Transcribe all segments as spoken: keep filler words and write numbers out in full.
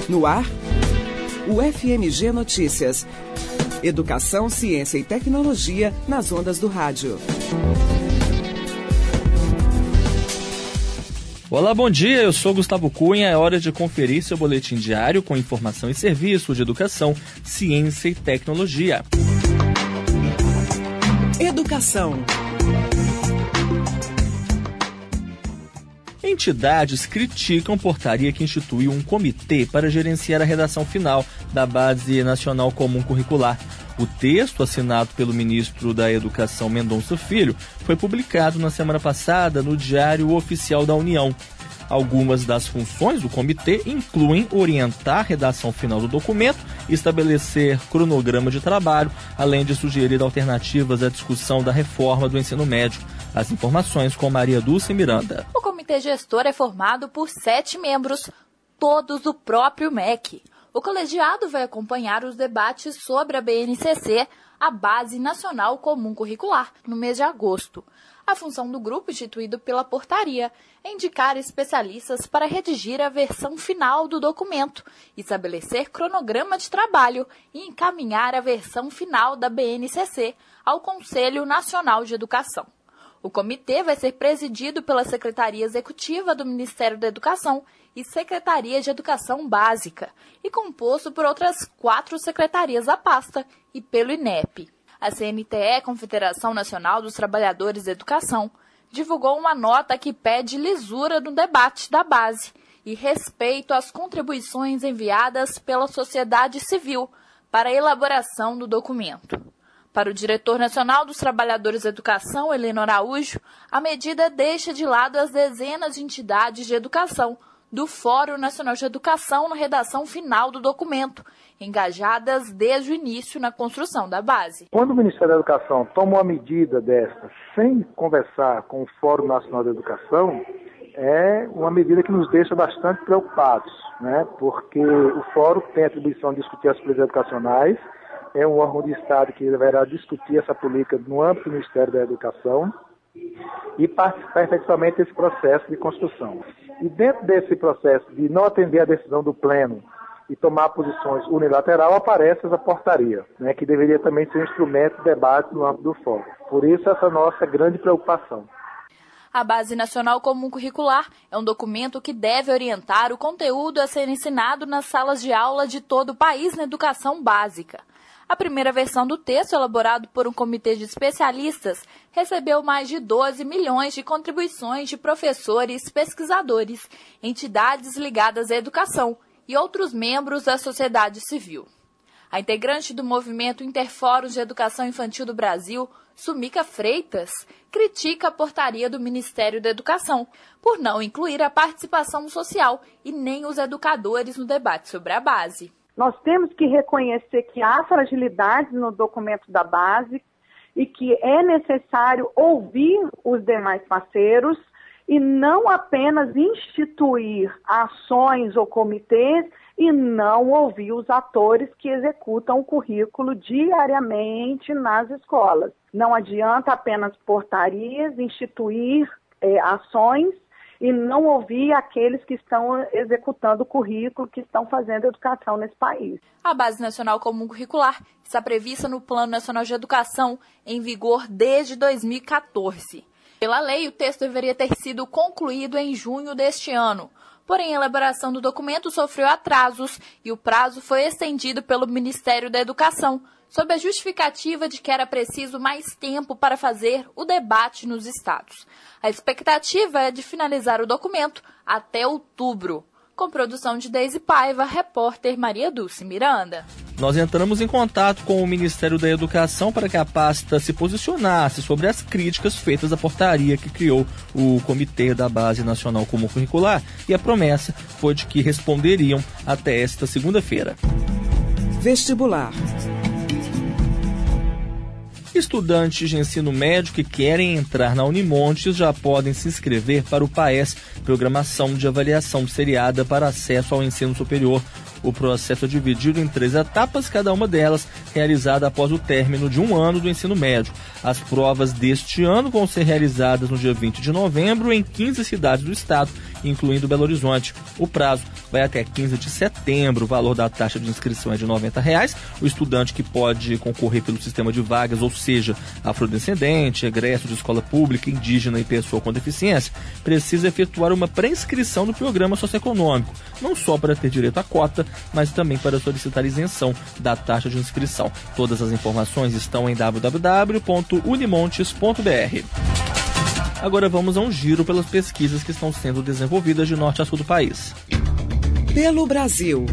No ar, o F M G Notícias. Educação, ciência e tecnologia nas ondas do rádio. Olá, bom dia, eu sou Gustavo Cunha, é hora de conferir seu boletim diário com informação e serviço de educação, ciência e tecnologia. Educação. Entidades criticam portaria que institui um comitê para gerenciar a redação final da Base Nacional Comum Curricular. O texto, assinado pelo ministro da Educação Mendonça Filho, foi publicado na semana passada no Diário Oficial da União. Algumas das funções do comitê incluem orientar a redação final do documento, estabelecer cronograma de trabalho, além de sugerir alternativas à discussão da reforma do ensino médio. As informações com Maria Dulce Miranda. O comitê gestor é formado por sete membros, todos do próprio M E C. O colegiado vai acompanhar os debates sobre a B N C C, a Base Nacional Comum Curricular, no mês de agosto. A função do grupo, instituído pela portaria, é indicar especialistas para redigir a versão final do documento, estabelecer cronograma de trabalho e encaminhar a versão final da B N C C ao Conselho Nacional de Educação. O comitê vai ser presidido pela Secretaria Executiva do Ministério da Educação e Secretaria de Educação Básica, e composto por outras quatro secretarias da pasta e pelo I N E P. A C N T E, Confederação Nacional dos Trabalhadores da Educação, divulgou uma nota que pede lisura no debate da base e respeito às contribuições enviadas pela sociedade civil para a elaboração do documento. Para o diretor nacional dos Trabalhadores da Educação, Heleno Araújo, a medida deixa de lado as dezenas de entidades de educação do Fórum Nacional de Educação na redação final do documento, engajadas desde o início na construção da base. Quando o Ministério da Educação toma uma medida dessa sem conversar com o Fórum Nacional da Educação, é uma medida que nos deixa bastante preocupados, né? Porque o Fórum tem a atribuição de discutir as políticas educacionais, é um órgão de Estado que deverá discutir essa política no âmbito do Ministério da Educação e participar efetivamente desse processo de construção. E dentro desse processo de não atender a decisão do Pleno e tomar posições unilateral, aparece essa portaria, né, que deveria também ser um instrumento de debate no âmbito do Fórum. Por isso, essa nossa grande preocupação. A Base Nacional Comum Curricular é um documento que deve orientar o conteúdo a ser ensinado nas salas de aula de todo o país na educação básica. A primeira versão do texto, elaborado por um comitê de especialistas, recebeu mais de doze milhões de contribuições de professores, pesquisadores, entidades ligadas à educação e outros membros da sociedade civil. A integrante do movimento Interfóruns de Educação Infantil do Brasil, Sumica Freitas, critica a portaria do Ministério da Educação por não incluir a participação social e nem os educadores no debate sobre a base. Nós temos que reconhecer que há fragilidades no documento da base e que é necessário ouvir os demais parceiros e não apenas instituir ações ou comitês e não ouvir os atores que executam o currículo diariamente nas escolas. Não adianta apenas portarias, instituir é, ações e não ouvir aqueles que estão executando o currículo, que estão fazendo educação nesse país. A Base Nacional Comum Curricular está prevista no Plano Nacional de Educação, em vigor desde dois mil e quatorze. Pela lei, o texto deveria ter sido concluído em junho deste ano. Porém, a elaboração do documento sofreu atrasos e o prazo foi estendido pelo Ministério da Educação, sob a justificativa de que era preciso mais tempo para fazer o debate nos estados. A expectativa é de finalizar o documento até outubro. Com produção de Deise Paiva, repórter Maria Dulce Miranda. Nós entramos em contato com o Ministério da Educação para que a pasta se posicionasse sobre as críticas feitas à portaria que criou o Comitê da Base Nacional Comum Curricular, e a promessa foi de que responderiam até esta segunda-feira. Vestibular. Estudantes de ensino médio que querem entrar na Unimontes já podem se inscrever para o PAES, Programação de Avaliação Seriada para Acesso ao Ensino Superior. O processo é dividido em três etapas, cada uma delas realizada após o término de um ano do ensino médio. As provas deste ano vão ser realizadas no dia vinte de novembro em quinze cidades do estado incluindo Belo Horizonte. O prazo vai até quinze de setembro. O valor da taxa de inscrição é de noventa reais. O estudante que pode concorrer pelo sistema de vagas, ou seja, afrodescendente, egresso de escola pública, indígena e pessoa com deficiência, precisa efetuar uma pré-inscrição no programa socioeconômico, não só para ter direito à cota, mas também para solicitar isenção da taxa de inscrição. Todas as informações estão em w w w ponto unimontes ponto b r. Agora vamos a um giro pelas pesquisas que estão sendo desenvolvidas de norte a sul do país. Pelo Brasil.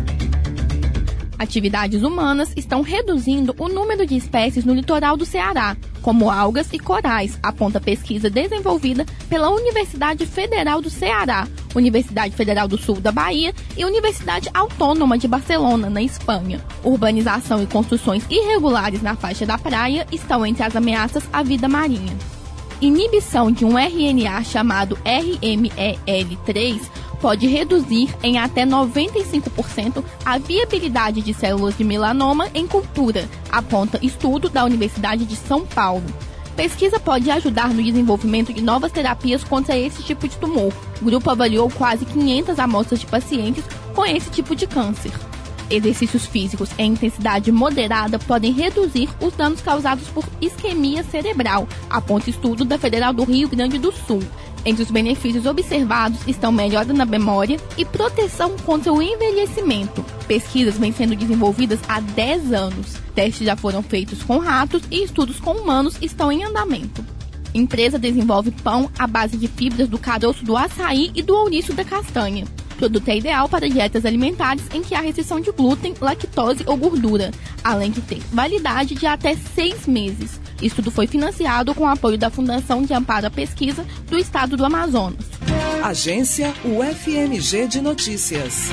Atividades humanas estão reduzindo o número de espécies no litoral do Ceará, como algas e corais, aponta pesquisa desenvolvida pela Universidade Federal do Ceará, Universidade Federal do Sul da Bahia e Universidade Autônoma de Barcelona, na Espanha. Urbanização e construções irregulares na faixa da praia estão entre as ameaças à vida marinha. Inibição de um R N A chamado R M E L três pode reduzir em até noventa e cinco por cento a viabilidade de células de melanoma em cultura, aponta estudo da Universidade de São Paulo. Pesquisa pode ajudar no desenvolvimento de novas terapias contra esse tipo de tumor. O grupo avaliou quase quinhentas amostras de pacientes com esse tipo de câncer. Exercícios físicos em intensidade moderada podem reduzir os danos causados por isquemia cerebral, aponta estudo da Federal do Rio Grande do Sul. Entre os benefícios observados estão melhora na memória e proteção contra o envelhecimento. Pesquisas vêm sendo desenvolvidas há dez anos. Testes já foram feitos com ratos e estudos com humanos estão em andamento. Empresa desenvolve pão à base de fibras do caroço do açaí e do ouriço da castanha. O produto é ideal para dietas alimentares em que há restrição de glúten, lactose ou gordura, além de ter validade de até seis meses. Estudo foi financiado com o apoio da Fundação de Amparo à Pesquisa do Estado do Amazonas. Agência U F M G de Notícias.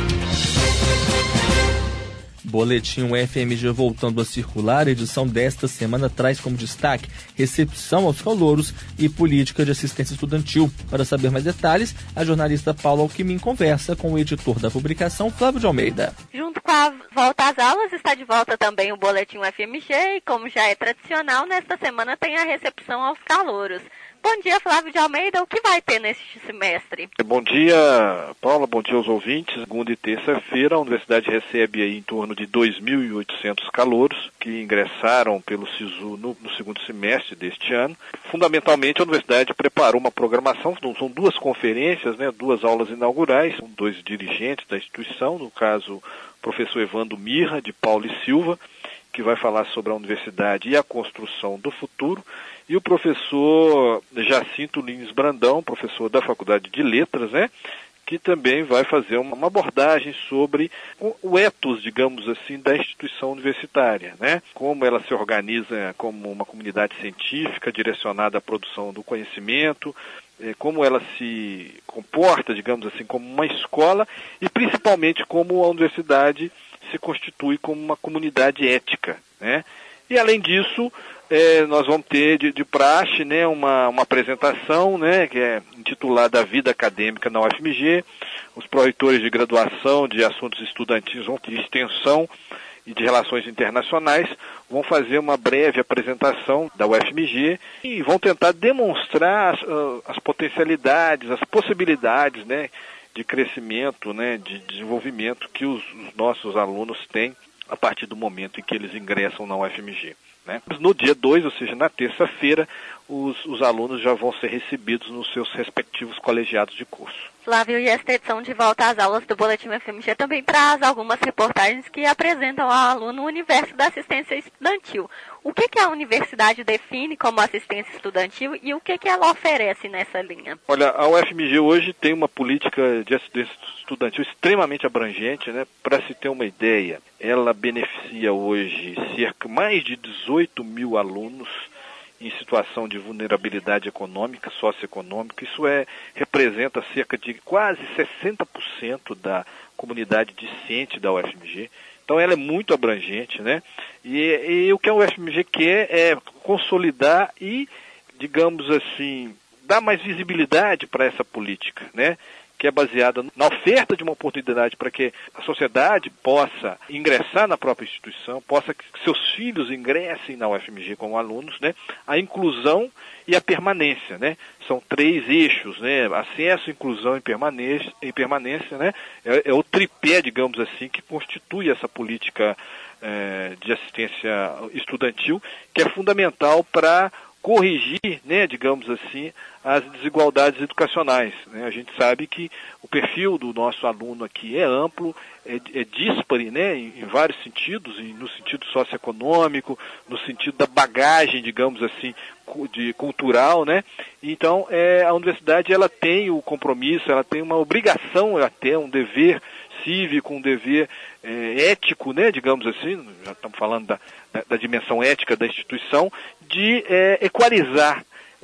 Boletim U F M G voltando a circular. A edição desta semana traz como destaque recepção aos calouros e política de assistência estudantil. Para saber mais detalhes, a jornalista Paula Alckmin conversa com o editor da publicação, Flávio de Almeida. Junto com a volta às aulas, está de volta também o Boletim U F M G e, como já é tradicional, nesta semana tem a recepção aos calouros. Bom dia, Flávio de Almeida. O que vai ter neste semestre? Bom dia, Paula. Bom dia aos ouvintes. Segunda e terça-feira, a universidade recebe aí em torno de dois mil e oitocentos calouros que ingressaram pelo SISU no, no segundo semestre deste ano. Fundamentalmente, a universidade preparou uma programação, são duas conferências, né, duas aulas inaugurais, são dois dirigentes da instituição, no caso, o professor Evandro Mirra, de Paulo e Silva, que vai falar sobre a universidade e a construção do futuro, e o professor Jacinto Lins Brandão, professor da Faculdade de Letras, né, que também vai fazer uma abordagem sobre o ethos, digamos assim, da instituição universitária, né, como ela se organiza como uma comunidade científica direcionada à produção do conhecimento, como ela se comporta, digamos assim, como uma escola e principalmente como a universidade se constitui como uma comunidade ética, né? E além disso, é, nós vamos ter de, de praxe, né, uma, uma apresentação, né, que é intitulada A Vida Acadêmica na U F M G. Os pró-reitores de graduação de assuntos estudantis vão ter extensão e de relações internacionais, vão fazer uma breve apresentação da U F M G e vão tentar demonstrar as, as potencialidades, as possibilidades, né, de crescimento, né, de desenvolvimento que os, os nossos alunos têm a partir do momento em que eles ingressam na U F M G. Né? No dia dois, ou seja, na terça-feira, os, os alunos já vão ser recebidos nos seus respectivos colegiados de curso. Flávio, e esta edição de volta às aulas do Boletim U F M G também traz algumas reportagens que apresentam ao aluno o universo da assistência estudantil. O que, que a universidade define como assistência estudantil e o que, que ela oferece nessa linha? Olha, a U F M G hoje tem uma política de assistência estudantil extremamente abrangente, né? Para se ter uma ideia, ela beneficia hoje cerca mais de dezoito mil alunos em situação de vulnerabilidade econômica, socioeconômica. Isso é, representa cerca de quase sessenta por cento da comunidade discente da U F M G. Então ela é muito abrangente, né? E, e o que a U F M G quer é consolidar e, digamos assim, dar mais visibilidade para essa política, né? que é baseada na oferta de uma oportunidade para que a sociedade possa ingressar na própria instituição, possa que seus filhos ingressem na U F M G como alunos, né? A inclusão e a permanência, né? São três eixos, né? Acesso, inclusão e permanência, e permanência, né? É, é o tripé, digamos assim, que constitui essa política é, de assistência estudantil, que é fundamental para corrigir, né, digamos assim, as desigualdades educacionais, né? A gente sabe que o perfil do nosso aluno aqui é amplo, é, é díspare, né, em, em vários sentidos, e no sentido socioeconômico, no sentido da bagagem, digamos assim, de cultural, né? Então, é, a universidade ela tem o compromisso, ela tem uma obrigação, até um dever cívico, um dever é, ético, né, digamos assim, já estamos falando da, da, da dimensão ética da instituição, de é, equalizar,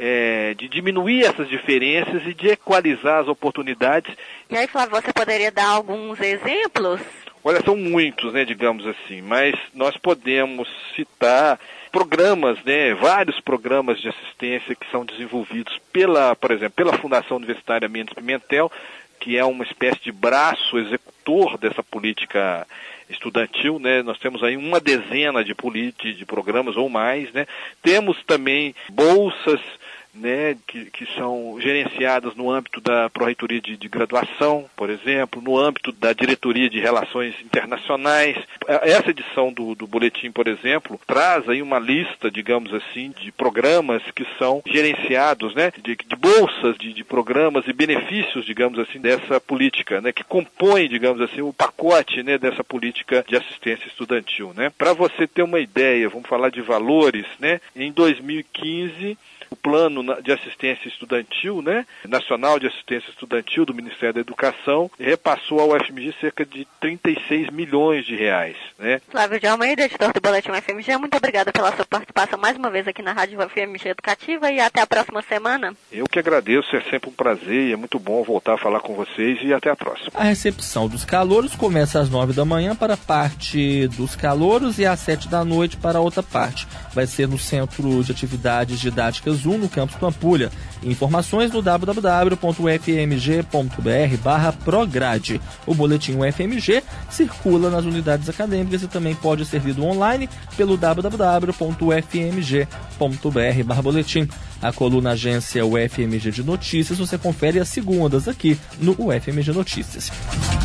é, de diminuir essas diferenças e de equalizar as oportunidades. E aí, Flávio, você poderia dar alguns exemplos? Olha, são muitos, né, digamos assim, mas nós podemos citar programas, né, vários programas de assistência que são desenvolvidos pela, por exemplo, pela Fundação Universitária Mendes Pimentel, que é uma espécie de braço executor dessa política estudantil, né? Nós temos aí uma dezena de, de programas ou mais, né? Temos também bolsas, né, que, que são gerenciadas no âmbito da Pró-Reitoria de, de Graduação, por exemplo, no âmbito da Diretoria de Relações Internacionais. Essa edição do, do boletim, por exemplo, traz aí uma lista, digamos assim, de programas que são gerenciados, né, de, de bolsas, de, de programas e benefícios, digamos assim, dessa política, né, que compõe, digamos assim, o pacote, né, dessa política de assistência estudantil, né. Para você ter uma ideia, vamos falar de valores, né, em dois mil e quinze, o plano de assistência estudantil, né, nacional de assistência estudantil do Ministério da Educação, repassou ao U F M G cerca de trinta e seis milhões de reais, né. Flávio de Almeida, editor do Boletim U F M G, muito obrigada pela sua participação mais uma vez aqui na Rádio U F M G Educativa e até a próxima semana. Eu que agradeço, é sempre um prazer e é muito bom voltar a falar com vocês e até a próxima. A recepção dos calouros começa às nove da manhã para parte dos calouros e às sete da noite para a outra parte. Vai ser no Centro de Atividades Didáticas um, no campus Pampulha. Informações no w w w ponto u f m g ponto b r barra prograde. O boletim U F M G circula nas unidades acadêmicas e também pode ser lido online pelo w w w ponto u f m g ponto b r barra boletim. A coluna agência U F M G de Notícias você confere às segundas aqui no U F M G Notícias.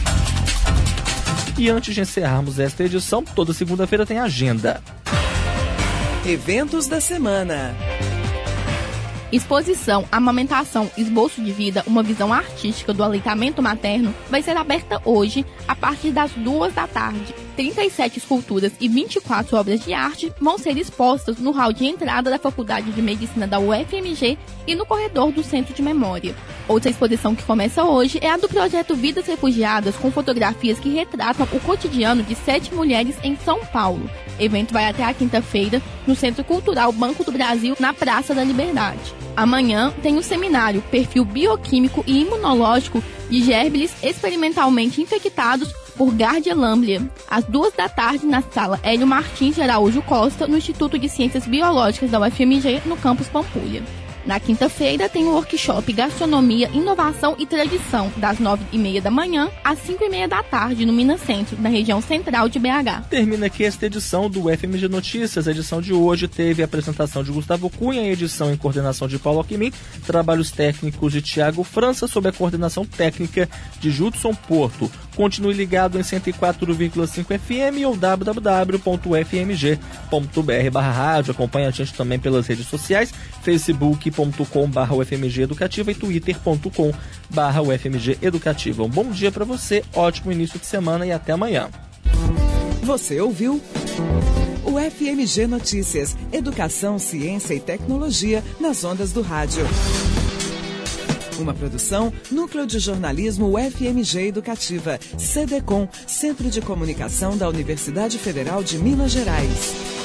E antes de encerrarmos esta edição, toda segunda-feira tem agenda. Eventos da semana. Exposição Amamentação, Esboço de Vida, uma visão artística do aleitamento materno vai ser aberta hoje, a partir das duas da tarde. trinta e sete esculturas e vinte e quatro obras de arte vão ser expostas no hall de entrada da Faculdade de Medicina da U F M G e no corredor do Centro de Memória. Outra exposição que começa hoje é a do projeto Vidas Refugiadas, com fotografias que retratam o cotidiano de sete mulheres em São Paulo. O evento vai até a quinta-feira no Centro Cultural Banco do Brasil, na Praça da Liberdade. Amanhã tem o seminário Perfil Bioquímico e Imunológico de Gerbilis experimentalmente infectados por Gardia lamblia, às duas da tarde na sala Hélio Martins de Araújo Costa, no Instituto de Ciências Biológicas da U F M G, no campus Pampulha. Na quinta-feira tem o workshop Gastronomia, Inovação e Tradição, das nove e meia da manhã às cinco e meia da tarde, no Minas Centro, na região central de B H. Termina aqui esta edição do U F M G Notícias. A edição de hoje teve a apresentação de Gustavo Cunha, a edição em coordenação de Paulo Alquimim, trabalhos técnicos de Tiago França, sob a coordenação técnica de Judson Porto. Continue ligado em cento e quatro vírgula cinco F M ou w w w ponto u f m g ponto b r barra rádio. Acompanhe a gente também pelas redes sociais, facebook ponto com barra u f m g educativa e twitter ponto com barra u f m g educativa. Um bom dia para você, ótimo início de semana e até amanhã. Você ouviu o F M G Notícias, Educação, Ciência e Tecnologia nas ondas do rádio. Uma produção, Núcleo de Jornalismo U F M G Educativa, C D C O M, Centro de Comunicação da Universidade Federal de Minas Gerais.